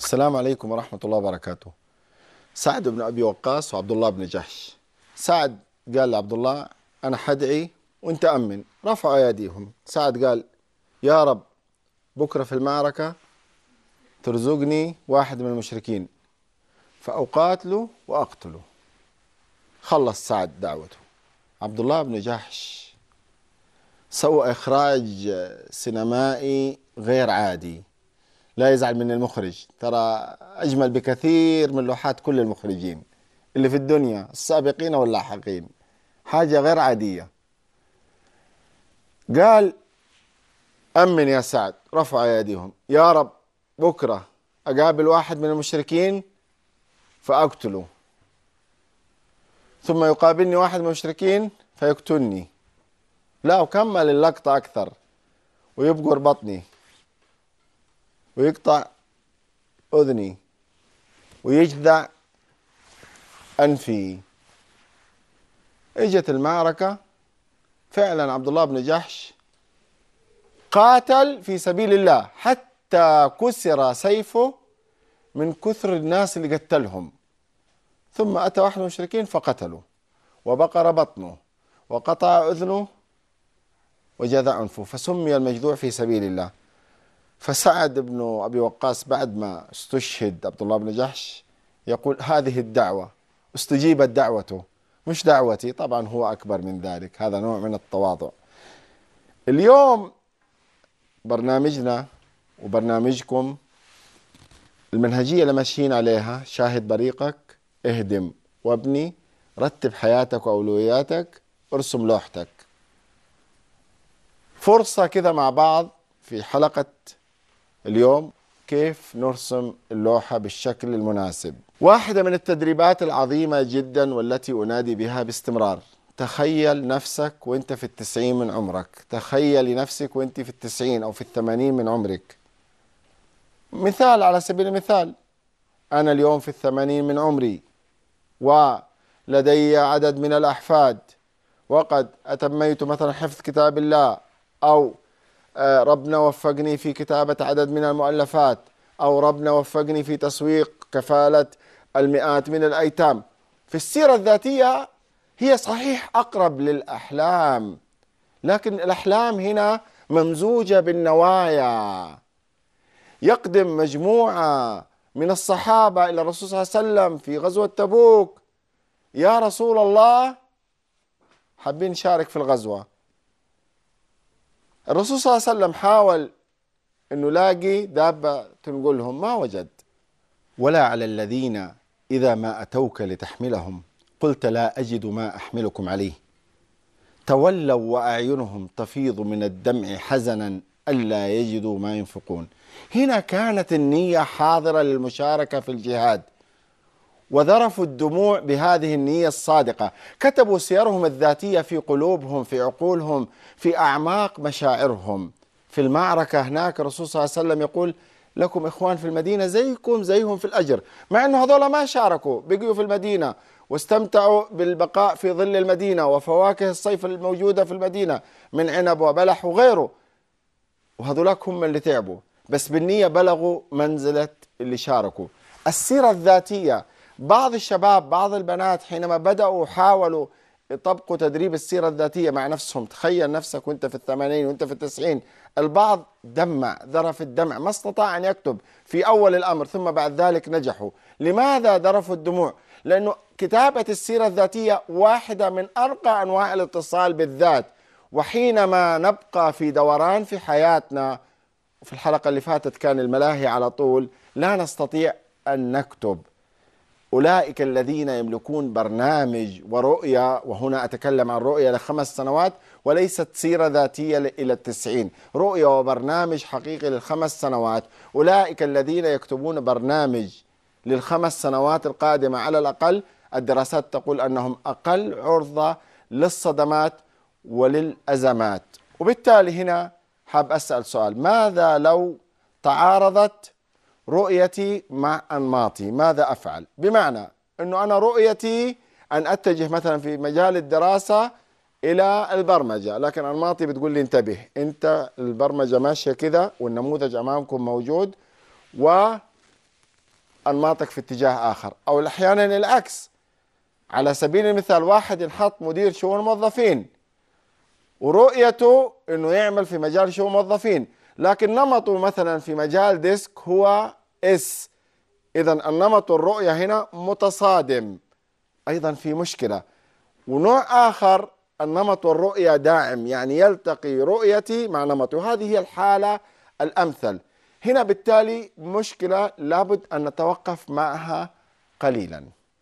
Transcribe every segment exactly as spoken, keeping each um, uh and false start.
السلام عليكم ورحمة الله وبركاته. سعد بن أبي وقاص وعبد الله بن جحش. سعد قال لعبد الله: أنا حدعي وأنت أمن. رفعوا أيديهم. سعد قال: يا رب بكرة في المعركة ترزقني واحد من المشركين فأقاتله وأقتله. خلص سعد دعوته. عبد الله بن جحش سوى إخراج سينمائي غير عادي. لا يزعل من المخرج، ترى أجمل بكثير من لوحات كل المخرجين اللي في الدنيا السابقين واللاحقين، حاجة غير عادية. قال: أمن يا سعد. رفع أيديهم: يا رب بكرة أقابل واحد من المشركين فأقتله، ثم يقابلني واحد من المشركين فيقتلني. لا، وكمل اللقطة أكثر: ويبقر بطني ويقطع أذني ويجذع أنفي. اجت المعركة فعلا عبد الله بن جحش قاتل في سبيل الله حتى كسر سيفه من كثر الناس اللي قتلهم، ثم أتى واحد من المشركين فقتله وبقر بطنه وقطع أذنه وجذع أنفه، فسمي المجذوع في سبيل الله. فسعد بن أبي وقاص بعد ما استشهد عبد الله بن جحش يقول: هذه الدعوة استجيبت دعوته، مش دعوتي. طبعا هو أكبر من ذلك، هذا نوع من التواضع. اليوم برنامجنا وبرنامجكم المنهجية اللي ماشيين عليها: شاهد بريقك، اهدم وابني، رتب حياتك وأولوياتك، ارسم لوحتك. فرصة كذا مع بعض في حلقة اليوم كيف نرسم اللوحة بالشكل المناسب. واحدة من التدريبات العظيمة جدا والتي أنادي بها باستمرار: تخيل نفسك وانت في التسعين من عمرك، تخيلي نفسك وانت في التسعين أو في الثمانين من عمرك. مثال على سبيل المثال، أنا اليوم في الثمانين من عمري ولدي عدد من الأحفاد، وقد أتميت مثلا حفظ كتاب الله، أو ربنا وفقني في كتابة عدد من المؤلفات، أو ربنا وفقني في تسويق كفالة المئات من الأيتام. في السيرة الذاتية هي صحيح أقرب للأحلام، لكن الأحلام هنا ممزوجة بالنوايا. يقدم مجموعة من الصحابة إلى الرسول صلى الله عليه وسلم في غزوة تبوك: يا رسول الله حابين نشارك في الغزوة. الرسول صلى الله عليه وسلم حاول أنه لاقي دابة تنقلهم، ما وجد. ولا على الذين إذا ما أتوك لتحملهم قلت لا أجد ما أحملكم عليه تولوا وأعينهم تفيض من الدمع حزنا ألا يجدوا ما ينفقون. هنا كانت النية حاضرة للمشاركة في الجهاد، وذرفوا الدموع بهذه النية الصادقة. كتبوا سيرهم الذاتية في قلوبهم، في عقولهم، في أعماق مشاعرهم. في المعركة هناك الرسول صلى الله عليه وسلم يقول: لكم إخوان في المدينة زيكم زيهم في الأجر. مع أنه هذول ما شاركوا، بقيوا في المدينة واستمتعوا بالبقاء في ظل المدينة وفواكه الصيف الموجودة في المدينة من عنب وبلح وغيره، وهذولاك هم اللي تعبوا، بس بالنية بلغوا منزلة اللي شاركوا. السيرة الذاتية، بعض الشباب بعض البنات حينما بدأوا حاولوا يطبقوا تدريب السيرة الذاتية مع نفسهم. تخيل نفسك وانت في الثمانين وانت في التسعين. البعض دمع، ذرف الدمع، ما استطاع أن يكتب في أول الأمر، ثم بعد ذلك نجحوا. لماذا ذرفوا الدموع؟ لأنه كتابة السيرة الذاتية واحدة من أرقى أنواع الاتصال بالذات. وحينما نبقى في دوران في حياتنا، في الحلقة اللي فاتت كان الملاهي على طول، لا نستطيع أن نكتب. أولئك الذين يملكون برنامج ورؤية، وهنا أتكلم عن رؤية لخمس سنوات وليست سيرة ذاتية إلى التسعين، رؤية وبرنامج حقيقي للخمس سنوات. أولئك الذين يكتبون برنامج للخمس سنوات القادمة على الأقل، الدراسات تقول أنهم أقل عرضة للصدمات وللأزمات. وبالتالي هنا حاب أسأل سؤال: ماذا لو تعارضت رؤيتي مع أنماطي؟ ماذا أفعل؟ بمعنى أنه أنا رؤيتي أن أتجه مثلا في مجال الدراسة إلى البرمجة، لكن أنماطي بتقول لي انتبه، أنت البرمجة ماشية كذا والنموذج أمامكم موجود، و أنماطك في اتجاه آخر، أو أحيانا العكس. على سبيل المثال واحد ينحط مدير شؤون موظفين ورؤيته أنه يعمل في مجال شؤون موظفين، لكن نمطه مثلا في مجال ديسك هو اس، إذا النمط والرؤية هنا متصادم، أيضا في مشكلة. ونوع آخر النمط والرؤية داعم، يعني يلتقي رؤيتي مع نمطي، وهذه هي الحالة الأمثل. هنا بالتالي مشكلة لابد أن نتوقف معها قليلا.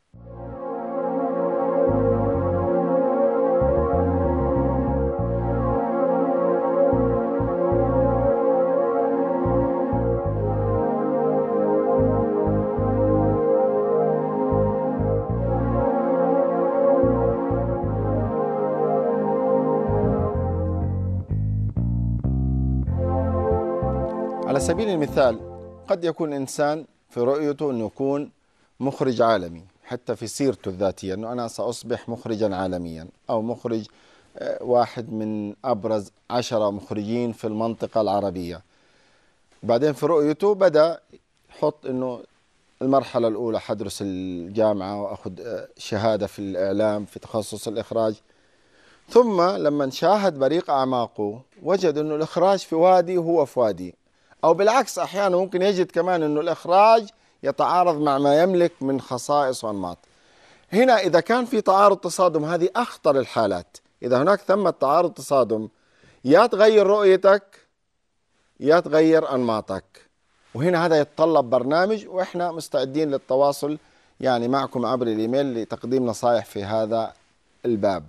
على سبيل المثال قد يكون إنسان في رؤيته أنه يكون مخرج عالمي، حتى في سيرته الذاتية أنه أنا سأصبح مخرجا عالميا، أو مخرج واحد من أبرز عشرة مخرجين في المنطقة العربية. بعدين في رؤيته بدأ يحط أنه المرحلة الأولى حدرس الجامعة وأخذ شهادة في الإعلام في تخصص الإخراج، ثم لما شاهد بريق أعماقه وجد أنه الإخراج في وادي وهو في وادي، أو بالعكس أحيانا ممكن يجد كمان أنه الإخراج يتعارض مع ما يملك من خصائص وأنماط. هنا إذا كان في تعارض تصادم، هذه أخطر الحالات. إذا هناك ثمة تعارض تصادم، يا تغير رؤيتك يا تغير أنماطك، وهنا هذا يتطلب برنامج، وإحنا مستعدين للتواصل يعني معكم عبر الإيميل لتقديم نصائح في هذا الباب.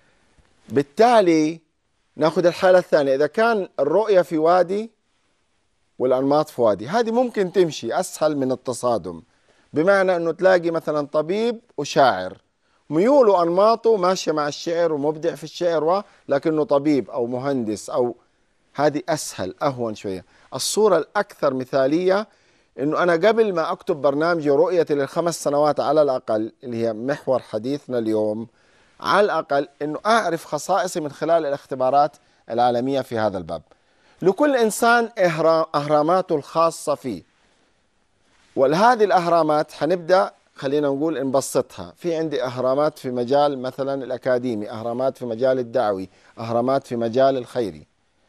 بالتالي نأخذ الحالة الثانية، إذا كان الرؤية في وادي والأنماط في وادي، هذه ممكن تمشي أسهل من التصادم، بمعنى أنه تلاقي مثلا طبيب وشاعر، ميوله وأنماطه ماشية مع الشعر ومبدع في الشعر، لكنه طبيب أو مهندس، أو هذه أسهل أهون شوية. الصورة الأكثر مثالية أنه أنا قبل ما أكتب برنامجي ورؤيتي للخمس سنوات على الأقل، اللي هي محور حديثنا اليوم، على الأقل أنه أعرف خصائصي من خلال الاختبارات العالمية في هذا الباب. لكل إنسان أهراماته الخاصة فيه، ولهذه الأهرامات حنبدأ خلينا نقول نبسطها. في عندي أهرامات في مجال مثلا الأكاديمي، أهرامات في مجال الدعوي، أهرامات في مجال الخيري.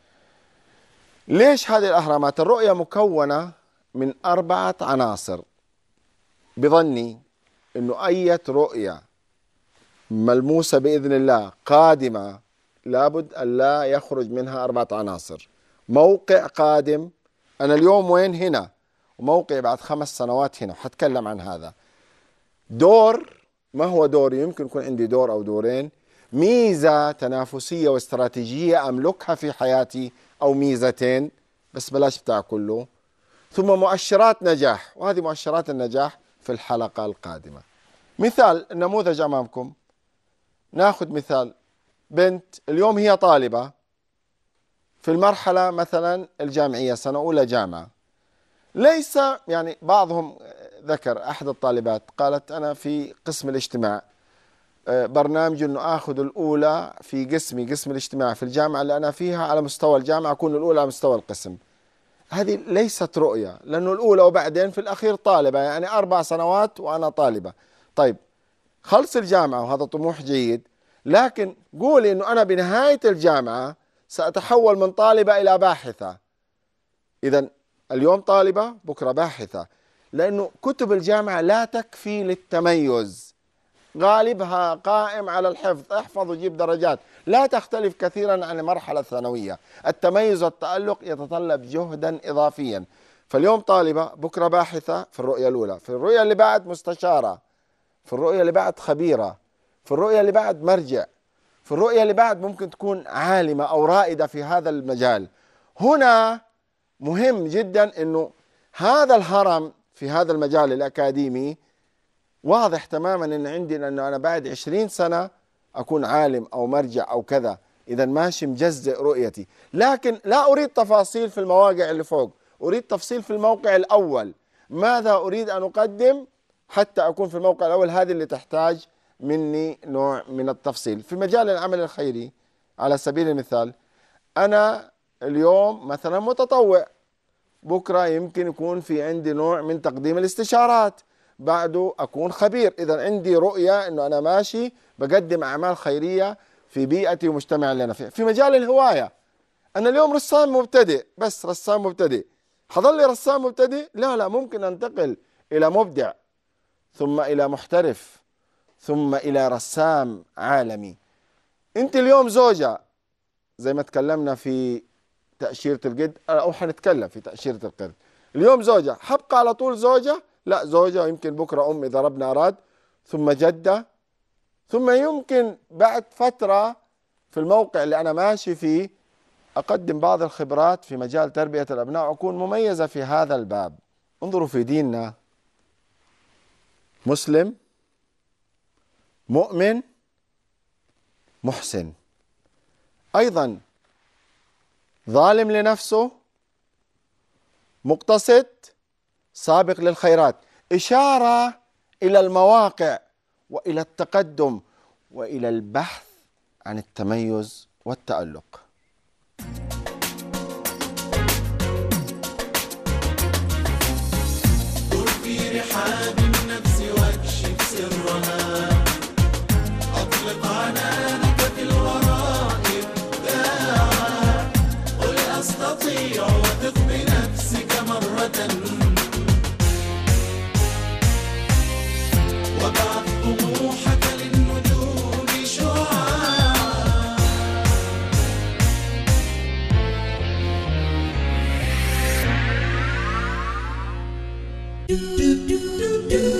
ليش هذه الأهرامات؟ الرؤية مكونة من أربعة عناصر، بظني أنه أي رؤية ملموسة بإذن الله قادمة لابد أن لا يخرج منها أربعة عناصر. موقع قادم، أنا اليوم وين؟ هنا، وموقعي بعد خمس سنوات هنا، وحتكلم عن هذا. دور، ما هو دوري؟ يمكن يكون عندي دور أو دورين. ميزة تنافسية واستراتيجية أملكها في حياتي، أو ميزتين بس بلاش بتاع كله. ثم مؤشرات نجاح، وهذه مؤشرات النجاح في الحلقة القادمة. مثال النموذج أمامكم، ناخذ مثال بنت اليوم هي طالبة في المرحلة مثلا الجامعية، سنة أولى جامعة. ليس يعني بعضهم ذكر، أحد الطالبات قالت أنا في قسم الاجتماع، برنامج أنه أخذ الأولى في قسمي، قسم الاجتماع في الجامعة اللي أنا فيها، على مستوى الجامعة أكون الأولى على مستوى القسم. هذه ليست رؤية، لأنه الأولى وبعدين في الأخير طالبة، يعني أربع سنوات وأنا طالبة. طيب خلص الجامعة وهذا طموح جيد، لكن قولي أنه أنا بنهاية الجامعة سأتحول من طالبة إلى باحثة. إذن اليوم طالبة بكرة باحثة، لأنه كتب الجامعة لا تكفي للتميز، غالبها قائم على الحفظ، احفظ وجيب درجات، لا تختلف كثيرا عن المرحلة الثانوية. التميز والتألق يتطلب جهدا إضافيا. فاليوم طالبة بكرة باحثة في الرؤية الأولى، في الرؤية اللي بعد مستشارة، في الرؤية اللي بعد خبيرة، في الرؤية اللي بعد مرجع، في الرؤية اللي بعد ممكن تكون عالمة أو رائدة في هذا المجال. هنا مهم جدا أنه هذا الهرم في هذا المجال الأكاديمي واضح تماما أن عندي، لأنه أنا بعد عشرين سنة أكون عالم أو مرجع أو كذا، إذا ماشي مجزء رؤيتي. لكن لا أريد تفاصيل في المواقع اللي فوق، أريد تفصيل في الموقع الأول، ماذا أريد أن أقدم حتى أكون في الموقع الأول. هذه اللي تحتاج مني نوع من التفصيل. في مجال العمل الخيري على سبيل المثال، أنا اليوم مثلا متطوع، بكرة يمكن يكون في عندي نوع من تقديم الاستشارات، بعده أكون خبير. إذا عندي رؤية أنه أنا ماشي بقدم أعمال خيرية في بيئتي ومجتمعي اللي أنا فيه. في مجال الهواية، أنا اليوم رسام مبتدئ، بس رسام مبتدئ، حظل رسام مبتدئ؟ لا لا، ممكن أنتقل إلى مبدع، ثم إلى محترف، ثم إلى رسام عالمي. أنت اليوم زوجة، زي ما تكلمنا في تأشيرة القرد، أو حنتكلم في تأشيرة القرد. اليوم زوجة، حبقى على طول زوجة؟ لا، زوجة ويمكن بكرة أم إذا ربنا أراد، ثم جدة، ثم يمكن بعد فترة في الموقع اللي أنا ماشي فيه أقدم بعض الخبرات في مجال تربية الأبناء وأكون مميزة في هذا الباب. انظروا في ديننا، مسلم، مؤمن، محسن، أيضا ظالم لنفسه، مقتصد، سابق للخيرات، إشارة إلى المواقع وإلى التقدم وإلى البحث عن التميز والتألق. دور في رحاب النفس واكشف سرها، أطلق عنانك في الوراء إبداعا، قل أستطيع وثق بنفسك مرة، وابعث طموحك للنجوم شعاعا. Do, do, do, do, do.